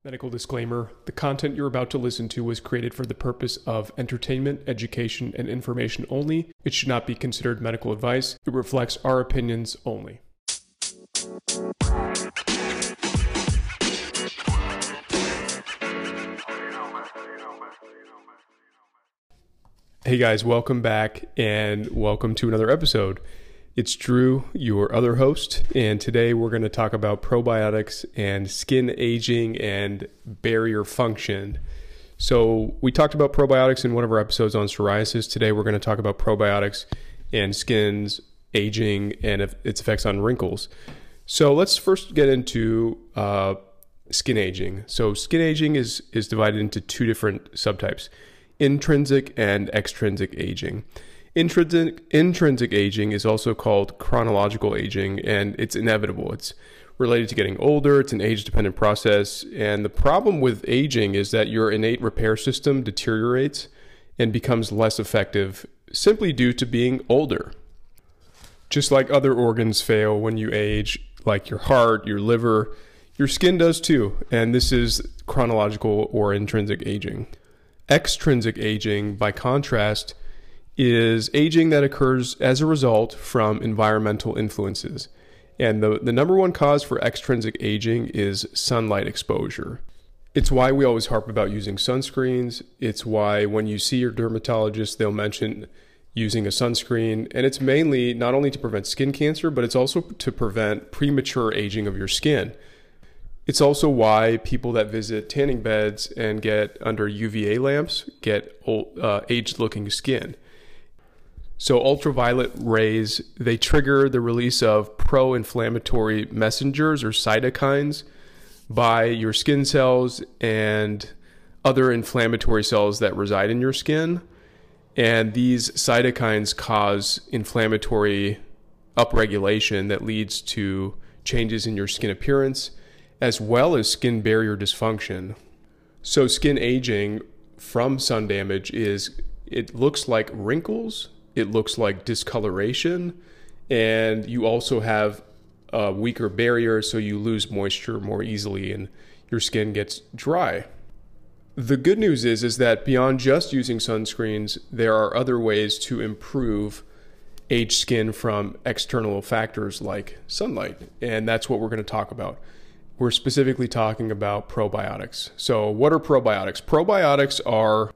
Medical disclaimer: the content you're about to listen to was created for the purpose of entertainment, education, and information only. It should not be considered medical advice. It reflects our opinions only. Hey guys, welcome back and welcome to another episode. It's Drew, your other host, and today we're going to talk about probiotics and skin aging and barrier function. So we talked about probiotics in one of our episodes on psoriasis. Today we're going to talk about probiotics and skin's aging and its effects on wrinkles. So let's first get into skin aging. So skin aging is divided into two different subtypes: intrinsic and extrinsic aging. Intrinsic aging is also called chronological aging, and it's inevitable. It's related to getting older. It's an age-dependent process. And the problem with aging is that your innate repair system deteriorates and becomes less effective simply due to being older. Just like other organs fail when you age, like your heart, your liver, your skin does too. And this is chronological or intrinsic aging. Extrinsic aging, by contrast, is aging that occurs as a result from environmental influences. And the number one cause for extrinsic aging is sunlight exposure. It's why we always harp about using sunscreens. It's why when you see your dermatologist, they'll mention using a sunscreen. And it's mainly not only to prevent skin cancer, but it's also to prevent premature aging of your skin. It's also why people that visit tanning beds and get under UVA lamps get aged-looking skin. So ultraviolet rays, they trigger the release of pro-inflammatory messengers or cytokines by your skin cells and other inflammatory cells that reside in your skin. And these cytokines cause inflammatory upregulation that leads to changes in your skin appearance, as well as skin barrier dysfunction. So skin aging from sun damage it looks like wrinkles, it looks like discoloration, and you also have a weaker barrier, so you lose moisture more easily and your skin gets dry. The good news is that beyond just using sunscreens, there are other ways to improve aged skin from external factors like sunlight, and that's what we're going to talk about. We're specifically talking about probiotics. So what are probiotics? Probiotics are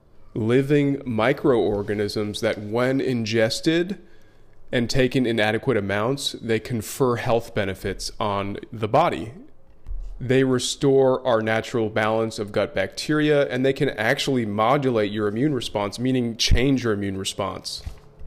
living microorganisms that, when ingested and taken in adequate amounts, they confer health benefits on the body. They restore our natural balance of gut bacteria, and they can actually modulate your immune response, meaning change your immune response.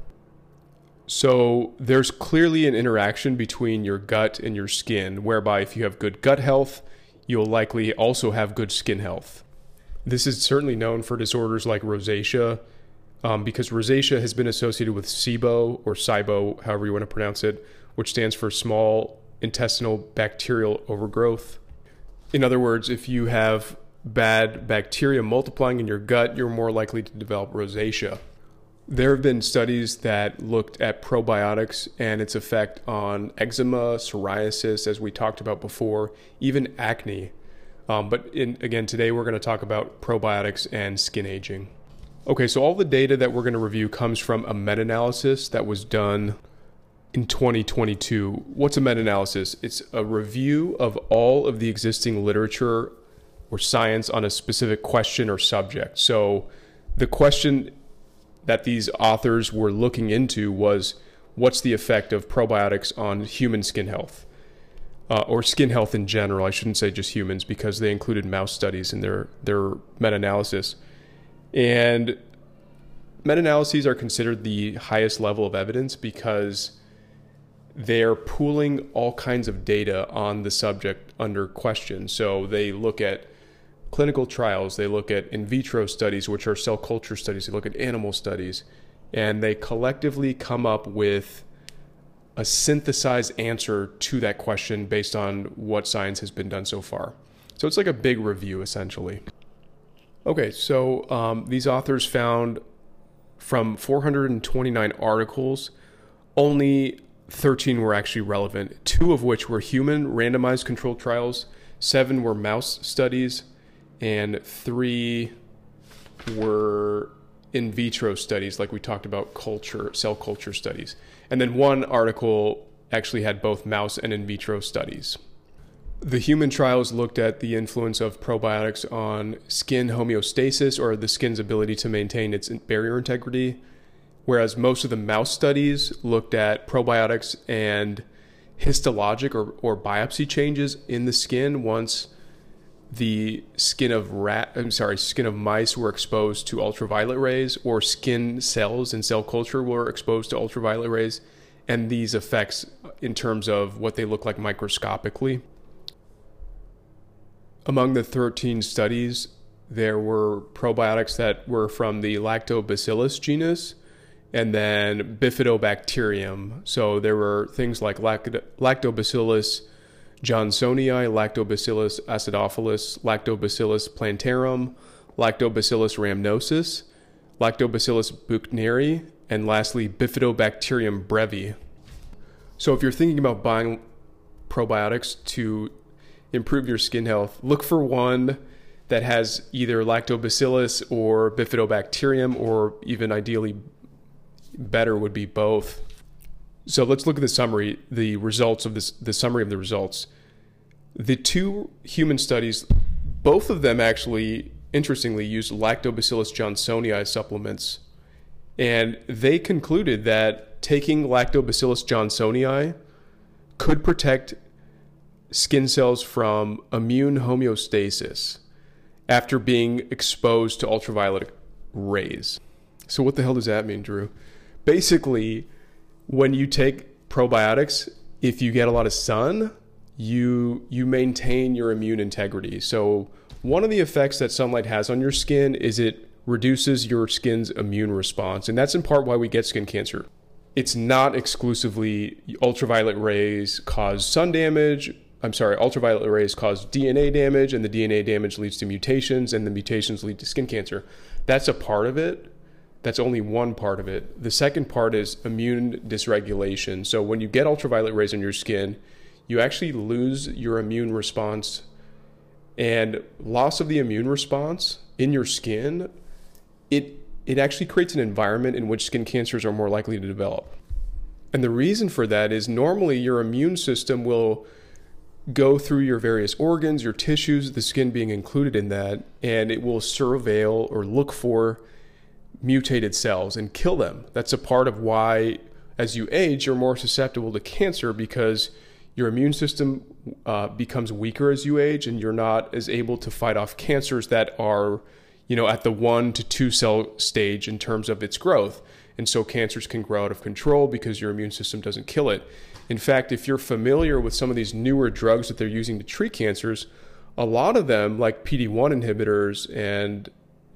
So there's clearly an interaction between your gut and your skin, whereby if you have good gut health, you'll likely also have good skin health. This is certainly known for disorders like rosacea, because rosacea has been associated with SIBO, or SIBO, however you want to pronounce it, which stands for small intestinal bacterial overgrowth. In other words, if you have bad bacteria multiplying in your gut, you're more likely to develop rosacea. There have been studies that looked at probiotics and its effect on eczema, psoriasis, as we talked about before, even acne. Again, today we're going to talk about probiotics and skin aging. Okay, so all the data that we're going to review comes from a meta-analysis that was done in 2022. What's a meta-analysis? It's a review of all of the existing literature or science on a specific question or subject. So the question that these authors were looking into was, what's the effect of probiotics on human skin health? Or skin health in general. I shouldn't say just humans, because they included mouse studies in their meta-analysis. And meta-analyses are considered the highest level of evidence because they're pooling all kinds of data on the subject under question. So they look at clinical trials, they look at in vitro studies, which are cell culture studies, they look at animal studies, and they collectively come up with a synthesized answer to that question based on what science has been done so far. So it's like a big review, essentially. Okay, so these authors found from 429 articles, only 13 were actually relevant, 2 of which were human randomized controlled trials, 7 were mouse studies, and 3 were in vitro studies, like we talked about cell culture studies. And then 1 article actually had both mouse and in vitro studies. The human trials looked at the influence of probiotics on skin homeostasis, or the skin's ability to maintain its barrier integrity, whereas most of the mouse studies looked at probiotics and histologic or biopsy changes in the skin once the skin of mice were exposed to ultraviolet rays, or skin cells in cell culture were exposed to ultraviolet rays, and these effects in terms of what they look like microscopically. Among the 13 studies, there were probiotics that were from the Lactobacillus genus and then Bifidobacterium. So there were things like Lactobacillus johnsonii, Lactobacillus acidophilus, Lactobacillus plantarum, Lactobacillus rhamnosus, Lactobacillus buchneri, and lastly Bifidobacterium brevi. So if you're thinking about buying probiotics to improve your skin health, look for one that has either Lactobacillus or Bifidobacterium, or even ideally better would be both. So let's look at the summary, the summary of the results. The 2 human studies, both of them actually, interestingly, used Lactobacillus johnsonii supplements. And they concluded that taking Lactobacillus johnsonii could protect skin cells from immune homeostasis after being exposed to ultraviolet rays. So what the hell does that mean, Drew? Basically, when you take probiotics, if you get a lot of sun, you maintain your immune integrity. So one of the effects that sunlight has on your skin is it reduces your skin's immune response. And that's in part why we get skin cancer. It's not exclusively ultraviolet rays cause sun damage. Ultraviolet rays cause DNA damage, and the DNA damage leads to mutations, and the mutations lead to skin cancer. That's a part of it. That's only one part of it. The second part is immune dysregulation. So when you get ultraviolet rays on your skin, you actually lose your immune response. And loss of the immune response in your skin, it actually creates an environment in which skin cancers are more likely to develop. And the reason for that is normally your immune system will go through your various organs, your tissues, the skin being included in that, and it will surveil or look for mutated cells and kill them. That's a part of why, as you age, you're more susceptible to cancer, because your immune system becomes weaker as you age, and you're not as able to fight off cancers that are, at the 1 to 2 cell stage in terms of its growth. And so cancers can grow out of control because your immune system doesn't kill it. In fact, if you're familiar with some of these newer drugs that they're using to treat cancers, a lot of them, like PD-1 inhibitors and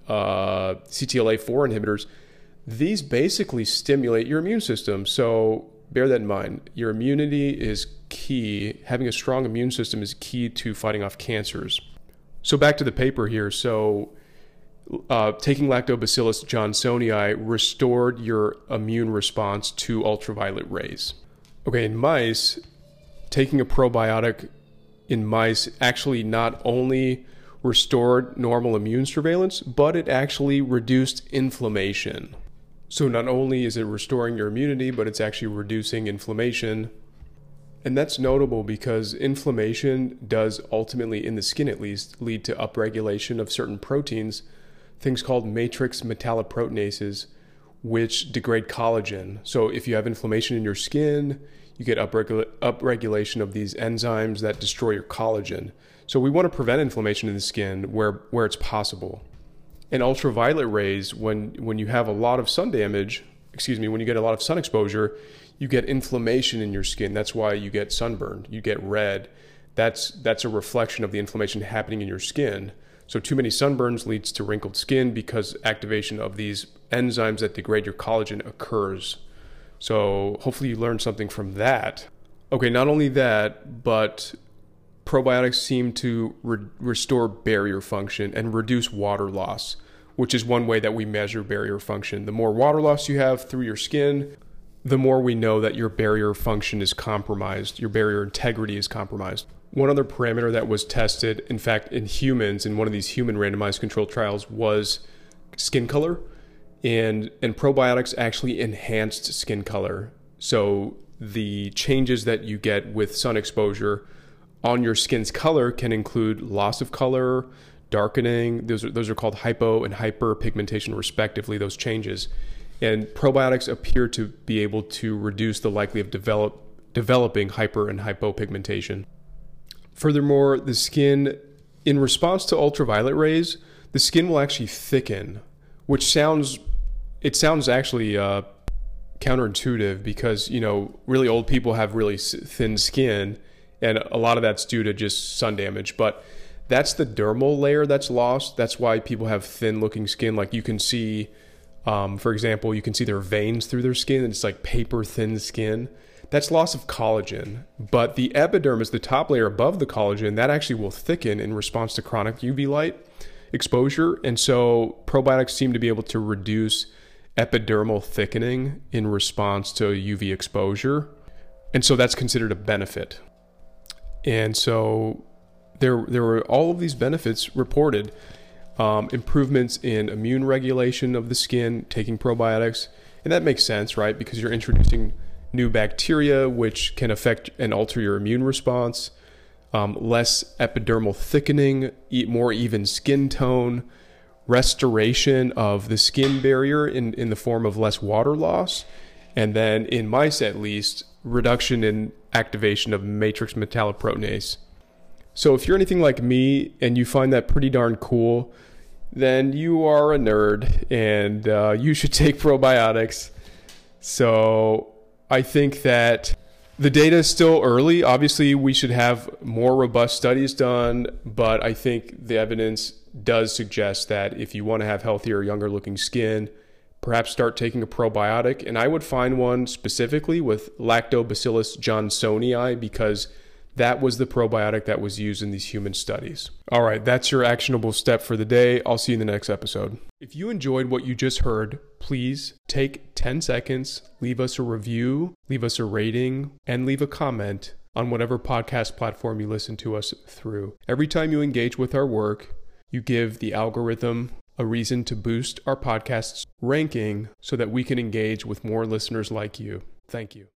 CTLA-4 inhibitors, these basically stimulate your immune system. So bear that in mind. Your immunity is key. Having a strong immune system is key to fighting off cancers. So back to the paper here. So taking Lactobacillus johnsonii restored your immune response to ultraviolet rays. Okay, in mice, taking a probiotic in mice actually not only restored normal immune surveillance, but it actually reduced inflammation. So not only is it restoring your immunity, but it's actually reducing inflammation. And that's notable because inflammation does ultimately, in the skin at least, lead to upregulation of certain proteins, things called matrix metalloproteinases, which degrade collagen. So if you have inflammation in your skin, you get upregulation of these enzymes that destroy your collagen. So we want to prevent inflammation in the skin where it's possible. And ultraviolet rays, when you have a lot of sun damage, when you get a lot of sun exposure, you get inflammation in your skin. That's why you get sunburned, you get red. That's a reflection of the inflammation happening in your skin. So too many sunburns leads to wrinkled skin because activation of these enzymes that degrade your collagen occurs. So hopefully you learned something from that. Okay, not only that, but probiotics seem to restore barrier function and reduce water loss, which is one way that we measure barrier function. The more water loss you have through your skin, the more we know that your barrier function is compromised, your barrier integrity is compromised. One other parameter that was tested, in fact, in humans, in one of these human randomized controlled trials, was skin color. And probiotics actually enhanced skin color. So the changes that you get with sun exposure on your skin's color can include loss of color, darkening. Those are called hypo and hyperpigmentation respectively, those changes. And probiotics appear to be able to reduce the likelihood of developing hyper and hypopigmentation. Furthermore, the skin, in response to ultraviolet rays, the skin will actually thicken, which sounds actually counterintuitive because, really old people have really thin skin, and a lot of that's due to just sun damage. But that's the dermal layer that's lost. That's why people have thin looking skin. Like you can see, for example, you can see their veins through their skin, and it's like paper thin skin. That's loss of collagen. But the epidermis, the top layer above the collagen, that actually will thicken in response to chronic UV light exposure. And so probiotics seem to be able to reduce epidermal thickening in response to UV exposure. And so that's considered a benefit. And so there were all of these benefits reported. Improvements in immune regulation of the skin, taking probiotics. And that makes sense, right? Because you're introducing new bacteria, which can affect and alter your immune response. Less epidermal thickening, more even skin tone, restoration of the skin barrier in the form of less water loss, and then in mice at least, reduction in activation of matrix metalloproteinase. So if you're anything like me and you find that pretty darn cool, then you are a nerd and you should take probiotics. So I think that the data is still early. Obviously, we should have more robust studies done, but I think the evidence does suggest that if you want to have healthier, younger looking skin, perhaps start taking a probiotic. And I would find one specifically with Lactobacillus johnsonii because that was the probiotic that was used in these human studies. All right, that's your actionable step for the day. I'll see you in the next episode. If you enjoyed what you just heard, please take 10 seconds, leave us a review, leave us a rating, and leave a comment on whatever podcast platform you listen to us through. Every time you engage with our work, you give the algorithm a reason to boost our podcast's ranking so that we can engage with more listeners like you. Thank you.